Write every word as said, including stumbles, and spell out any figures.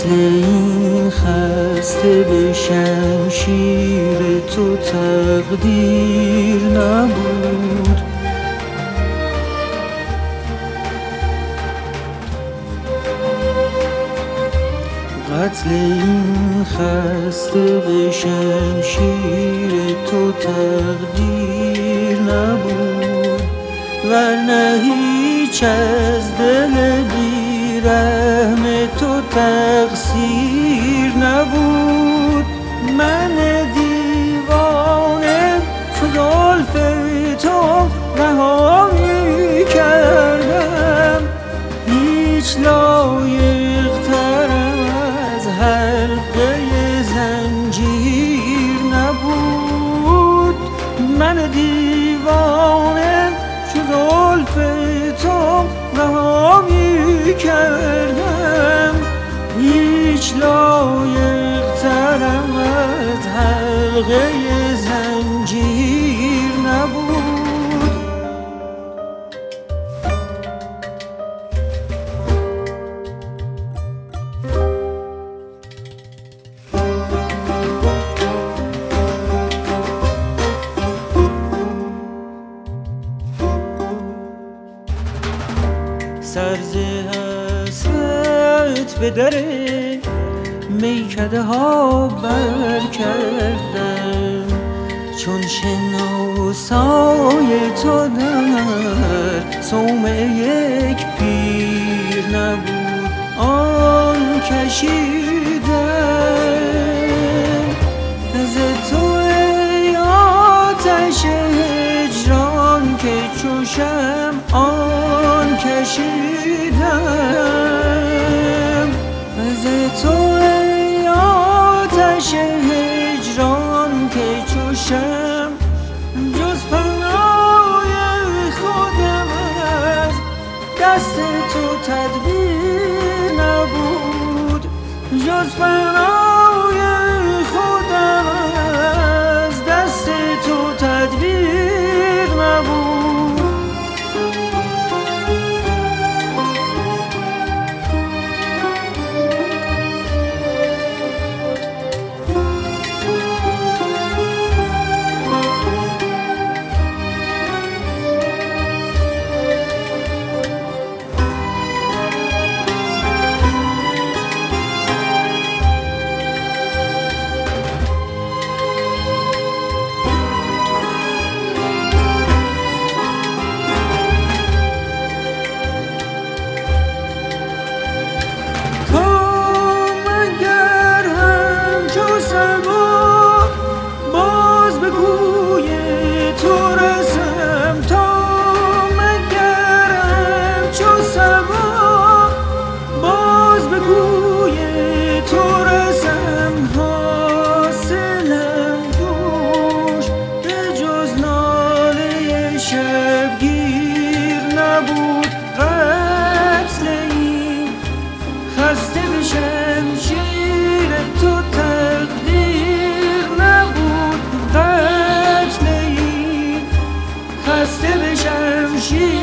قتل این خسته به شمشیر تو تقدیر نبود. قتل این خسته به شمشیر تو تقدیر نبود، ورنه هیچ از دل بیرحم تو تقصیر نبود. من دیوانه چو زلف تو رهایی کردم، هیچ لایق ترم از حلقه زنجیر نبود. من دیوانه چو زلف تو رهایی کردم، هیچ لایق ترم از حلقه زنجیر نبود. سرز حسرت به در میکده ها بر کردم، چون شناسای تو در صومعه یک پیر نبود. آن کشیدم از تو ای آتش هجران که چو شمع آن کشیدم از تو ای آتش هجران که چو شمع. جز پناه خودم از دست تو تدبیر نبود، جز پناه خودم از دست تو تدبیر نبود. قتل این خسته به شمشیر تو تقدیر نبود. قتل این خسته به شمشیر